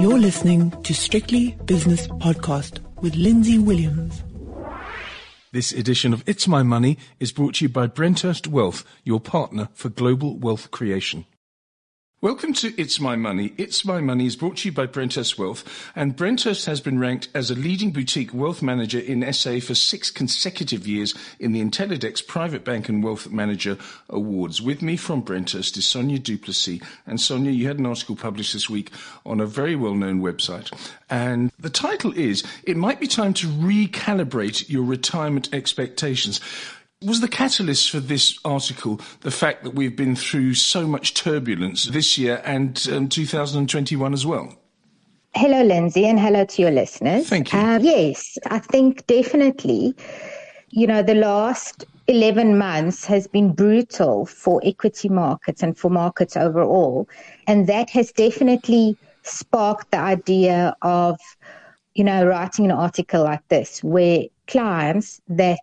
You're listening to Strictly Business Podcast with Lindsay Williams. This edition of It's My Money is brought to you by Brenthurst Wealth, your partner for global wealth creation. Welcome to It's My Money. It's My Money is brought to you by Brenthurst Wealth, and Brenthurst has been ranked as a leading boutique wealth manager in SA for 6 consecutive years in the Intellidex Private Bank and Wealth Manager Awards. With me from Brenthurst is Sonia Duplessis. And Sonia, you had an article published this week on a very well-known website. And the title is, It Might Be Time to Recalibrate Your Retirement Expectations. Was the catalyst for this article the fact that we've been through so much turbulence this year and 2021 as well? Hello, Lindsay, and hello to your listeners. Thank you. Yes, I think definitely, the last 11 months has been brutal for equity markets and for markets overall. And that has definitely sparked the idea of, writing an article like this, where clients that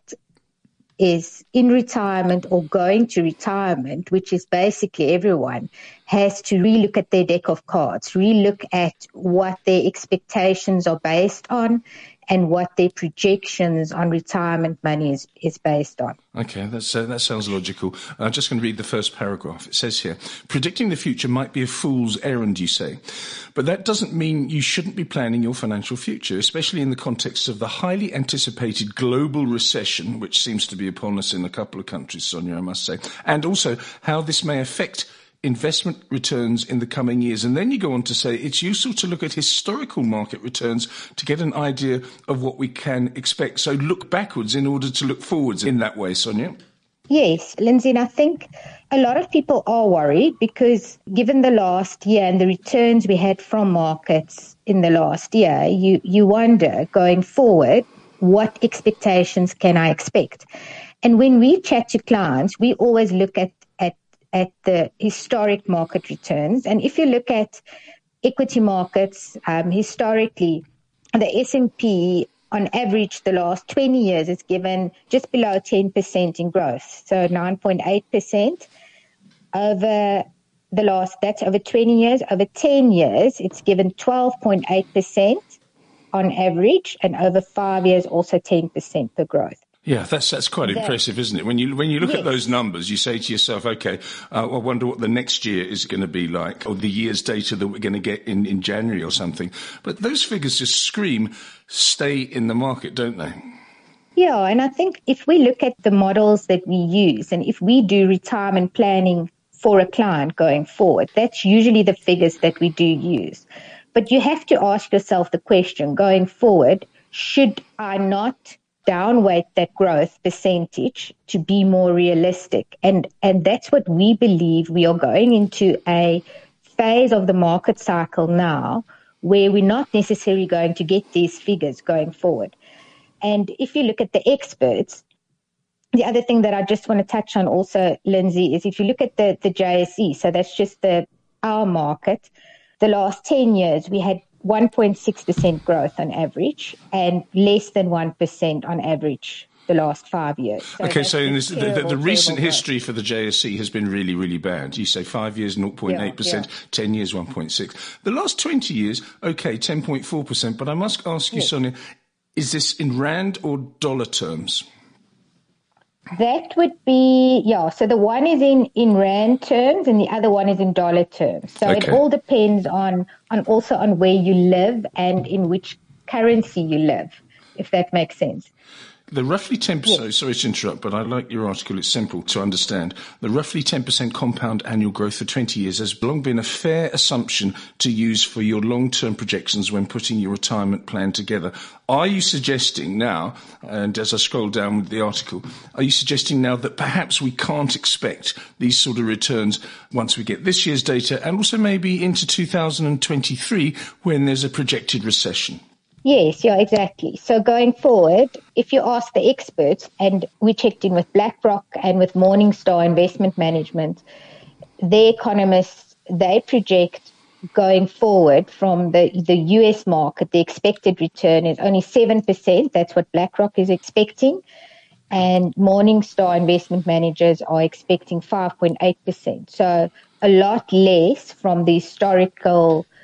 is in retirement or going to retirement, which is basically everyone, has to relook at their deck of cards, relook at what their expectations are based on and what their projections on retirement money is based on. Okay, that sounds logical. I'm just going to read the first paragraph. It says here, predicting the future might be a fool's errand, you say. But that doesn't mean you shouldn't be planning your financial future, especially in the context of the highly anticipated global recession, which seems to be upon us in a couple of countries, Sonia, I must say, and also how this may affect investment returns in the coming years. And then you go on to say it's useful to look at historical market returns to get an idea of what we can expect. So look backwards in order to look forwards in that way, Sonia. Yes, Lindsay, and I think a lot of people are worried because given the last year and the returns we had from markets in the last year, you wonder going forward, what expectations can I expect? And when we chat to clients, we always look at the historic market returns. And if you look at equity markets, historically, the S&P on average the last 20 years has given just below 10% in growth. So 9.8% over that's over 20 years. Over 10 years, it's given 12.8% on average, and over 5 years, also 10% per growth. Yeah, that's quite impressive, isn't it? When you look at those numbers, you say to yourself, okay, I wonder what the next year is going to be like, or the year's data that we're going to get in January or something. But those figures just scream, stay in the market, don't they? Yeah, and I think if we look at the models that we use, and if we do retirement planning for a client going forward, that's usually the figures that we do use. But you have to ask yourself the question, going forward, should I not downweight that growth percentage to be more realistic? And that's what we believe. We are going into a phase of the market cycle now where we're not necessarily going to get these figures going forward. And if you look at the experts, the other thing that I just want to touch on also, Lindsay, is if you look at the JSE, so that's just our market, the last 10 years we had 1.6% growth on average and less than 1% on average the last 5 years. So in the recent history for the JSE has been really, really bad. You say 5 years, 0.8%, 10 years, 1.6%. The last 20 years, okay, 10.4%. But I must ask you, Sonia, is this in rand or dollar terms? That would be, so the one is in rand terms and the other one is in dollar terms. So It all depends on where you live and in which currency you live, if that makes sense. The roughly 10%, sorry to interrupt, but I like your article, it's simple to understand. The roughly 10% compound annual growth for 20 years has long been a fair assumption to use for your long-term projections when putting your retirement plan together. Are you suggesting now, and as I scroll down with the article, are you suggesting now that perhaps we can't expect these sort of returns once we get this year's data and also maybe into 2023 when there's a projected recession? Yes, exactly. So going forward, if you ask the experts, and we checked in with BlackRock and with Morningstar Investment Management, the economists, they project going forward from the US market, the expected return is only 7%. That's what BlackRock is expecting. And Morningstar Investment Managers are expecting 5.8%. So a lot less from the historical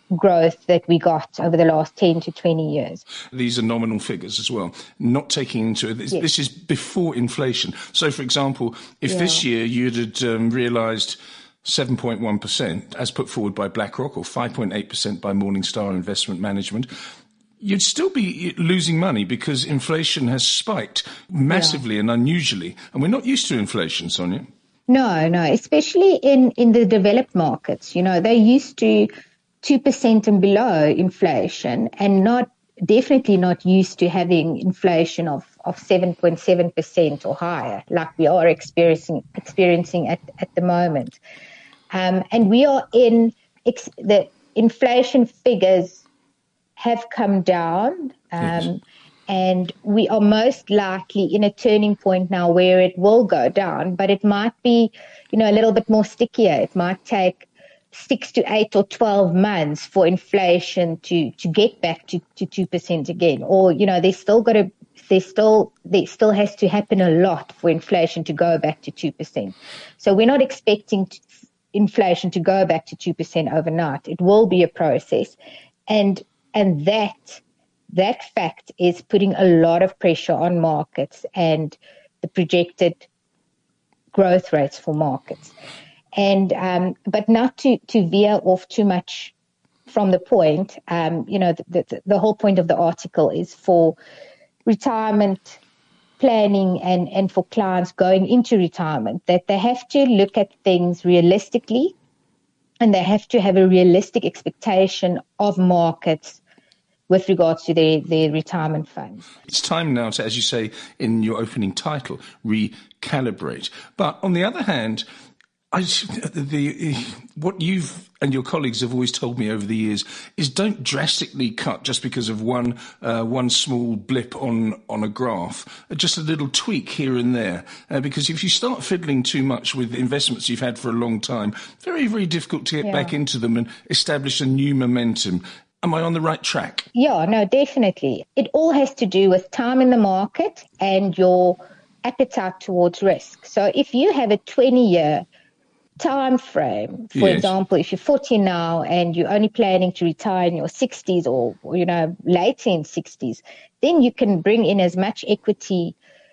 growth that we got over the last 10 to 20 years. These are nominal figures as well, not taking into it. Yes. This is before inflation. So, for example, if this year you'd had realised 7.1% as put forward by BlackRock or 5.8% by Morningstar Investment Management, you'd still be losing money because inflation has spiked massively and unusually. And we're not used to inflation, Sonia. No, especially in the developed markets. They're used to 2% and below inflation and definitely not used to having inflation of 7.7% or higher, like we are experiencing at the moment. And we are the inflation figures have come down, and we are most likely in a turning point now where it will go down, but it might be, a little bit more stickier. It might take 6 to 8 or 12 months for inflation to get back to 2% again. Or, there still has to happen a lot for inflation to go back to 2%. So we're not expecting inflation to go back to 2% overnight. It will be a process. And that fact is putting a lot of pressure on markets and the projected growth rates for markets. And but not to veer off too much from the point. The whole point of the article is for retirement planning and for clients going into retirement that they have to look at things realistically, and they have to have a realistic expectation of markets with regards to their retirement funds. It's time now to, as you say in your opening title, recalibrate. But on the other hand, what you've and your colleagues have always told me over the years is don't drastically cut just because of one small blip on a graph, just a little tweak here and there. Because if you start fiddling too much with investments you've had for a long time, very, very difficult to get back into them and establish a new momentum. Am I on the right track? Yeah, no, definitely. It all has to do with time in the market and your appetite towards risk. So if you have a 20-year time frame, for example, if you're 40 now and you're only planning to retire in your 60s or late in 60s, then you can bring in as much equity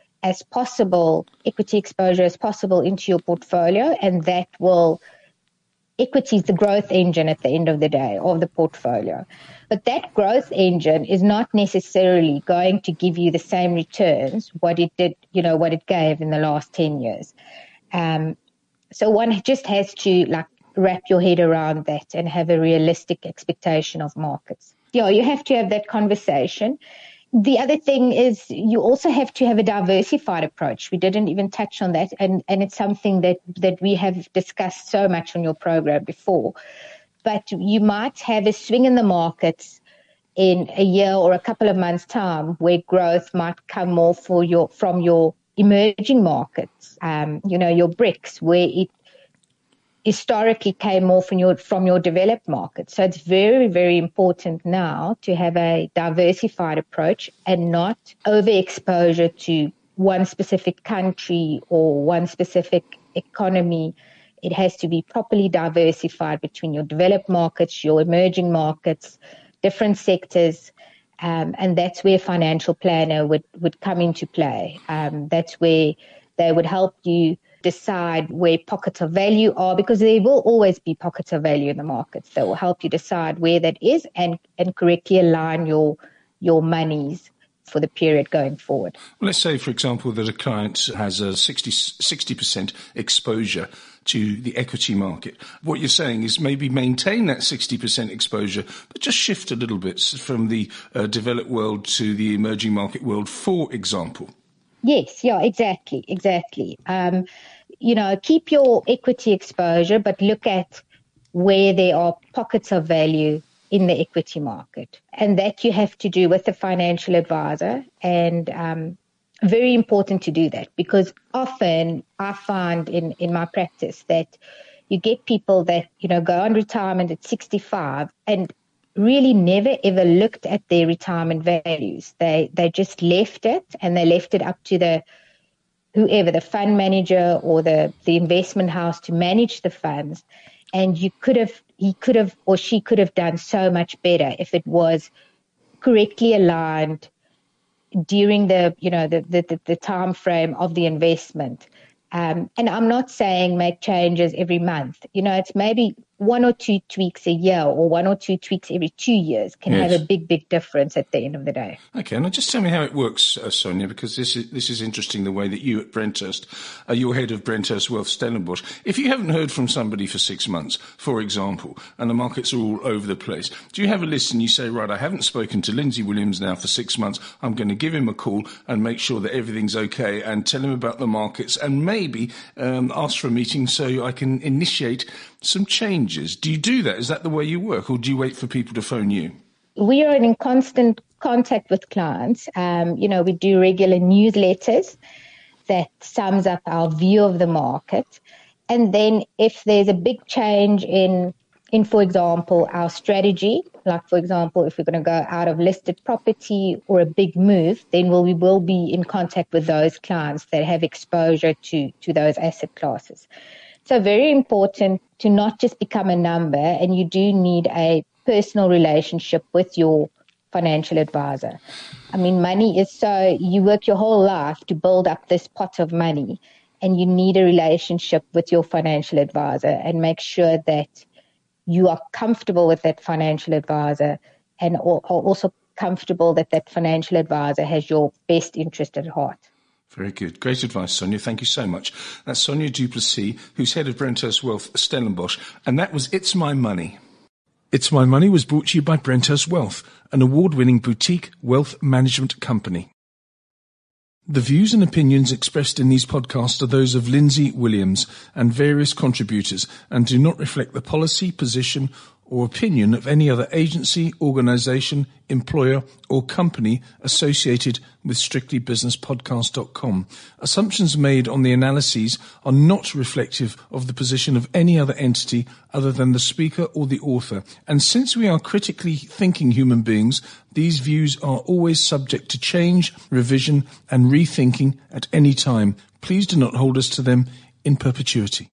exposure as possible into your portfolio, and that will equity is the growth engine at the end of the day of the portfolio. But that growth engine is not necessarily going to give you the same returns what it gave in the last 10 years. So one just has to wrap your head around that and have a realistic expectation of markets. Yeah, you have to have that conversation. The other thing is you also have to have a diversified approach. We didn't even touch on that, and it's something that we have discussed so much on your program before. But you might have a swing in the markets in a year or a couple of months' time where growth might come more from your emerging markets, your BRICS, where it historically came more from your developed markets. So it's very, very important now to have a diversified approach and not overexposure to one specific country or one specific economy. It has to be properly diversified between your developed markets, your emerging markets, different sectors, and that's where financial planner would come into play. That's where they would help you decide where pockets of value are, because there will always be pockets of value in the markets. That will help you decide where that is and correctly align your monies for the period going forward. Well, let's say, for example, that a client has a 60% exposure to the equity market. What you're saying is maybe maintain that 60% exposure, but just shift a little bit from the developed world to the emerging market world, for example. Yes, yeah, exactly. Keep your equity exposure, but look at where there are pockets of value in the equity market. And that you have to do with the financial advisor, and very important to do that, because often I find in my practice that you get people that, go on retirement at 65 and really never ever looked at their retirement values. They just left it, and they left it up to whoever, the fund manager or the investment house to manage the funds. And you could have he could have or she could have done so much better if it was correctly aligned during the time frame of the investment. And I'm not saying make changes every month. It's maybe 1 or 2 tweaks a year or 1 or 2 tweaks every 2 years can have a big, big difference at the end of the day. Okay, now just tell me how it works, Sonia, because this is interesting, the way that you at Brenthurst, you're head of Brenthurst Wealth Stellenbosch. If you haven't heard from somebody for 6 months, for example, and the markets are all over the place, do you have a list and you say, right, I haven't spoken to Lindsay Williams now for 6 months, I'm going to give him a call and make sure that everything's okay and tell him about the markets and maybe ask for a meeting so I can initiate some changes? Do you do that? Is that the way you work, or do you wait for people to phone you? We are in constant contact with clients. We do regular newsletters that sums up our view of the market. And then if there's a big change in, for example, our strategy, like, for example, if we're going to go out of listed property or a big move, then we will be in contact with those clients that have exposure to those asset classes. So very important to not just become a number, and you do need a personal relationship with your financial advisor. I mean, money is you work your whole life to build up this pot of money, and you need a relationship with your financial advisor and make sure that you are comfortable with that financial advisor and are also comfortable that financial advisor has your best interest at heart. Very good. Great advice, Sonia. Thank you so much. That's Sonia du Plessis, who's head of Brenthurst Wealth Stellenbosch, and that was It's My Money. It's My Money was brought to you by Brenthurst Wealth, an award-winning boutique wealth management company. The views and opinions expressed in these podcasts are those of Lindsay Williams and various contributors and do not reflect the policy, position, or opinion of any other agency, organisation, employer or company associated with strictlybusinesspodcast.com. Assumptions made on the analyses are not reflective of the position of any other entity other than the speaker or the author. And since we are critically thinking human beings, these views are always subject to change, revision and rethinking at any time. Please do not hold us to them in perpetuity.